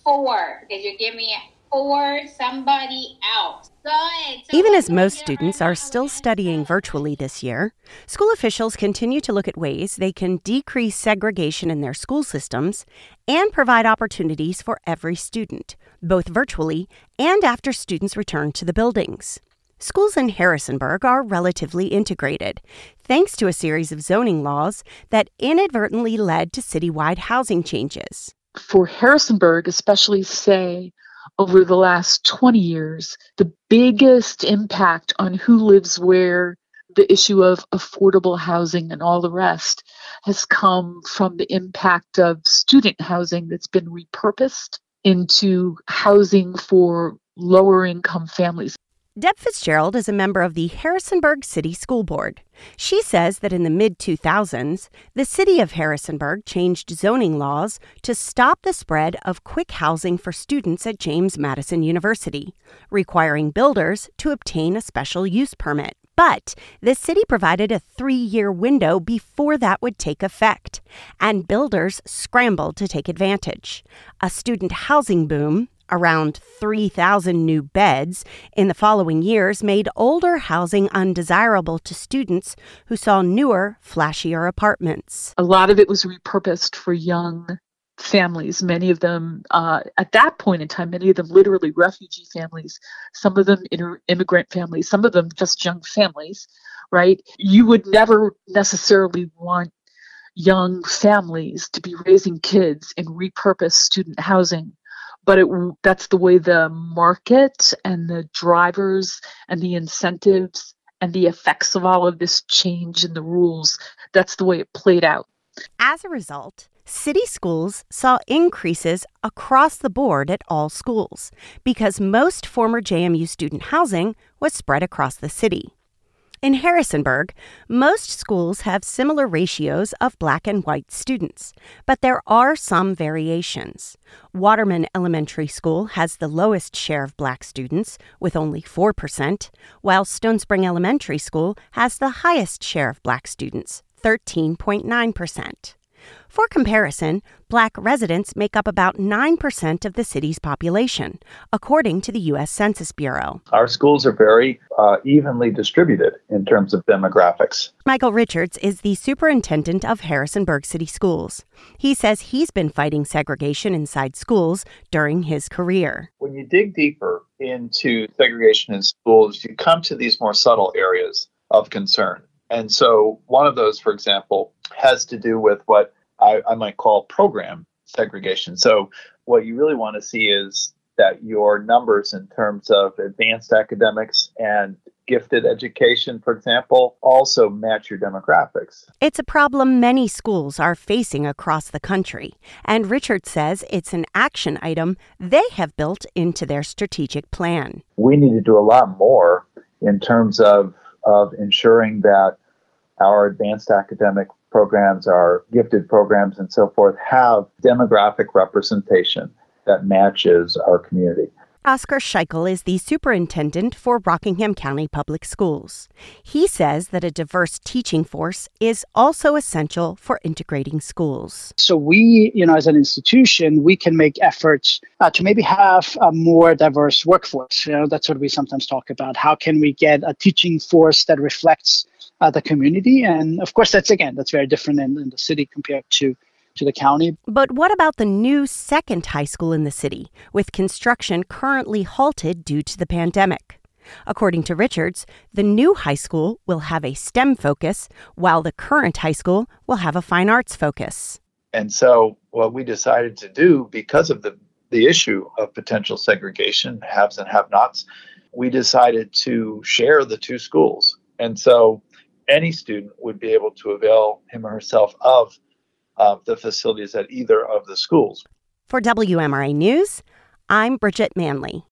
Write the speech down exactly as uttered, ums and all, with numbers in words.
four, because you're giving it for somebody else. Good. So Even as most students are still studying virtually this year, school officials continue to look at ways they can decrease segregation in their school systems and provide opportunities for every student, both virtually and after students return to the buildings. Schools in Harrisonburg are relatively integrated, thanks to a series of zoning laws that inadvertently led to citywide housing changes. For Harrisonburg, especially, say, over the last twenty years, the biggest impact on who lives where, the issue of affordable housing and all the rest, has come from the impact of student housing that's been repurposed into housing for lower income families. Deb Fitzgerald is a member of the Harrisonburg City School Board. She says that in the mid two thousands, the city of Harrisonburg changed zoning laws to stop the spread of quick housing for students at James Madison University, requiring builders to obtain a special use permit. But the city provided a three-year window before that would take effect, and builders scrambled to take advantage. A student housing boom, around three thousand new beds in the following years, made older housing undesirable to students who saw newer, flashier apartments. A lot of it was repurposed for young families, many of them, uh, at that point in time, many of them literally refugee families, some of them inter- immigrant families, some of them just young families, right? You would never necessarily want young families to be raising kids in repurposed student housing. But it, that's the way the market and the drivers and the incentives and the effects of all of this change in the rules, that's the way it played out. As a result, city schools saw increases across the board at all schools because most former J M U student housing was spread across the city. In Harrisonburg, most schools have similar ratios of black and white students, but there are some variations. Waterman Elementary School has the lowest share of black students, with only four percent, while Stone Spring Elementary School has the highest share of black students, thirteen point nine percent. For comparison, black residents make up about nine percent of the city's population, according to the U S Census Bureau. Our schools are very uh, evenly distributed in terms of demographics. Michael Richards is the superintendent of Harrisonburg City Schools. He says he's been fighting segregation inside schools during his career. When you dig deeper into segregation in schools, you come to these more subtle areas of concern. And so one of those, for example, has to do with what I, I might call program segregation. So what you really want to see is that your numbers in terms of advanced academics and gifted education, for example, also match your demographics. It's a problem many schools are facing across the country, and Richard says it's an action item they have built into their strategic plan. We need to do a lot more in terms of, of ensuring that our advanced academic programs, our gifted programs, and so forth have demographic representation that matches our community. Oscar Scheichel is the superintendent for Rockingham County Public Schools. He says that a diverse teaching force is also essential for integrating schools. So we, you know, as an institution, we can make efforts uh, to maybe have a more diverse workforce. You know, that's what we sometimes talk about. How can we get a teaching force that reflects uh, the community? And of course, that's, again, that's very different in, in the city compared to to the county. But what about the new second high school in the city, with construction currently halted due to the pandemic? According to Richards, the new high school will have a STEM focus, while the current high school will have a fine arts focus. And so what we decided to do, because of the, the issue of potential segregation, haves and have-nots, we decided to share the two schools. And so any student would be able to avail him or herself of of the facilities at either of the schools. For W M R A News, I'm Bridget Manley.